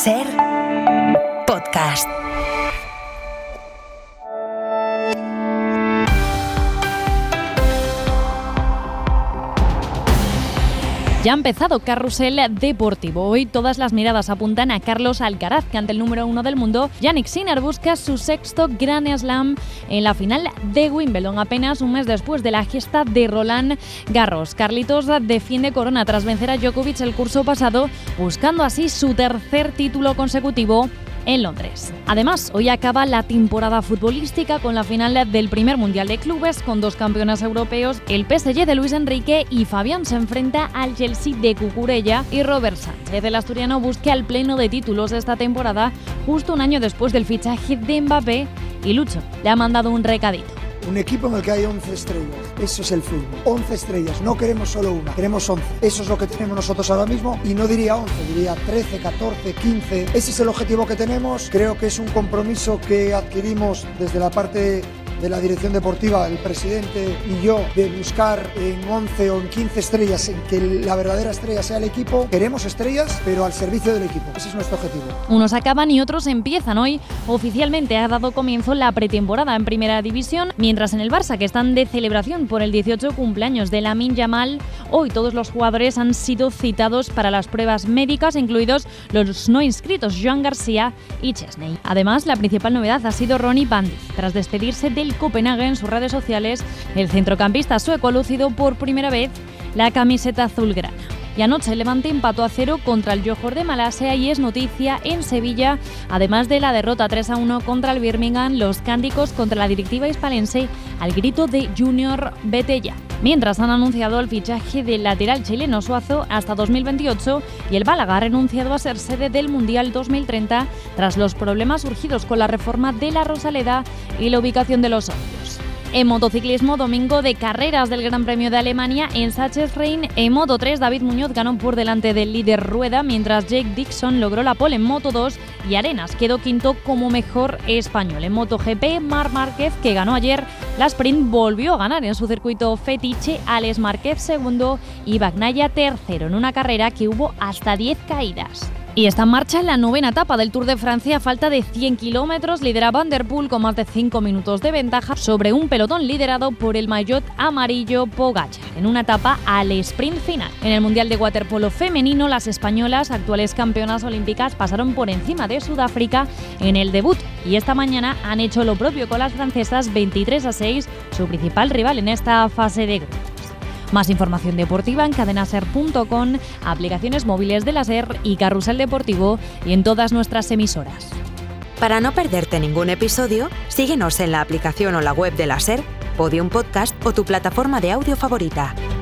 SER Podcast. Ya ha empezado Carrusel Deportivo. Hoy todas las miradas apuntan a Carlos Alcaraz, que ante el número 1 del mundo, Jannik Sinner, busca su sexto Grand Slam en la final de Wimbledon, apenas un mes después de la gesta de Roland Garros. Carlitos defiende corona tras vencer a Djokovic el curso pasado, buscando así su tercer título consecutivo en Londres. Además, hoy acaba la temporada futbolística con la final del primer Mundial de Clubes, con dos campeones europeos. El PSG de Luis Enrique y Fabián se enfrenta al Chelsea de Cucurella, y Robert Sánchez, el asturiano, busca el pleno de títulos esta temporada, justo un año después del fichaje de Mbappé, y Lucho le ha mandado un recadito. Un equipo en el que hay 11 estrellas, eso es el fútbol. 11 estrellas, no queremos solo una, queremos 11. Eso es lo que tenemos nosotros ahora mismo, y no diría 11, diría 13, 14, 15. Ese es el objetivo que tenemos. Creo que es un compromiso que adquirimos desde la parte de la dirección deportiva, el presidente y yo, de buscar en 11 o en 15 estrellas, en que la verdadera estrella sea el equipo. Queremos estrellas, pero al servicio del equipo. Ese es nuestro objetivo. Unos acaban y otros empiezan. Hoy oficialmente ha dado comienzo la pretemporada en Primera División, mientras en el Barça, que están de celebración por el 18 cumpleaños de Lamine Yamal, hoy todos los jugadores han sido citados para las pruebas médicas, incluidos los no inscritos Joan García y Chesney. Además, la principal novedad ha sido Ronnie Bandic. Tras despedirse del Copenhague en sus redes sociales, el centrocampista sueco ha lucido por primera vez la camiseta azulgrana. Y anoche el Levante empató a 0 contra el Johor de Malasia y es noticia en Sevilla, además de la derrota 3-1 contra el Birmingham, los cánticos contra la directiva hispalense al grito de Junior vete ya. Mientras han anunciado el fichaje del lateral chileno Suazo hasta 2028 y el Málaga ha renunciado a ser sede del Mundial 2030 tras los problemas surgidos con la reforma de la Rosaleda y la ubicación de los socios. En motociclismo, domingo de carreras del Gran Premio de Alemania en Sachsenring. En Moto 3, David Muñoz ganó por delante del líder Rueda, mientras Jake Dixon logró la pole en Moto 2 y Arenas quedó quinto como mejor español. En MotoGP, Marc Márquez, que ganó ayer la sprint, volvió a ganar en su circuito fetiche. Alex Márquez segundo y Bagnaia tercero, en una carrera que hubo hasta 10 caídas. Y está en marcha la novena etapa del Tour de Francia. A falta de 100 kilómetros, lidera Van der Poel con más de 5 minutos de ventaja sobre un pelotón liderado por el maillot amarillo Pogačar, en una etapa al sprint final. En el Mundial de Waterpolo femenino, las españolas, actuales campeonas olímpicas, pasaron por encima de Sudáfrica en el debut, y esta mañana han hecho lo propio con las francesas 23-6, su principal rival en esta fase de grupos. Más información deportiva en cadenaser.com, aplicaciones móviles de la SER y Carrusel Deportivo, y en todas nuestras emisoras. Para no perderte ningún episodio, síguenos en la aplicación o la web de la SER, Podium Podcast o tu plataforma de audio favorita.